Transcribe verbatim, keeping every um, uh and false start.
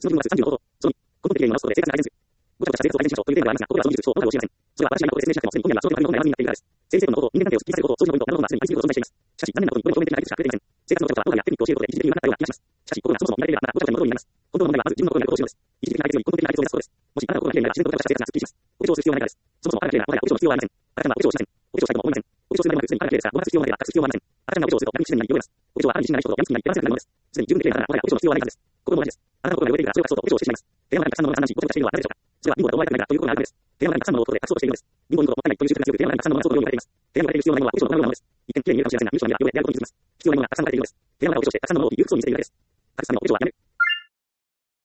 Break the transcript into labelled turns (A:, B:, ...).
A: その部分はさんじゅうのこと。そのに、根本的原因を直すことで正確なアイデンス。ごちゃごちゃした生活を改善しましょうというテーマがありますが、ここではその技術を我々は教えません。それは私が今ここで説明したこともすでに本人やその他の本来はになっているからです。生理成分のこと、人間関係をスッキリさせること、掃除のポイントなどのはすでに アイシーユー と存在しています。しかし、残念なことに、これも表面的なアイデンスしか触れていません。生活のことは脳内やテクニックを教えることで一時的になったような気がします。しかし、ここがそもそも見られているが、ごちゃごちゃのことになります。本当の問題はまず自分のことになることを知るのです。一時的なアイデンスより根本的なアイデンスを目指すことです。もしあなたのことが綺麗なら自然と形がした生活がすっきりします。お化粧をする必要はないからです。そもそもあなたが綺麗なもはやお化粧の必要はありません。あなたはお化粧をしません。お化粧したいとも思いません。お化粧するまでもすでにあなたが綺麗ですが、ごまかす必要はないが隠す必要はありません。あなたがお化粧をすると逆に不自然になり汚れます。お化粧はあなた自身がない人と病みつきになり、やらせなくなるのです。すでに十分に綺麗なあなたならもはやお化粧の必要はないはずです。ここも同じです。あなたの心が汚れているからそれを隠そうとお化粧をしてしまいます。提案は何かさんのものがさん男子ごちゃごちゃしているのはなぜでしょうか。それは貧乏だと思われたくないからということがあるからです。提案は何かさんのものをことで隠そうとしているのです。貧乏にことをもったいないという習慣が強く、提案は何かさんのものをそうというように言われています。提案が言われる必要ないのはお化粧のなるものなのです。一見綺麗に見えるかもしれませんが、入手の目が汚れであることに気づきます。必要ないものがたくさん書かれているのです。提案はお化粧してたくさんのものを言う嘘に見せているだけです。たくさんのお化粧はやめる。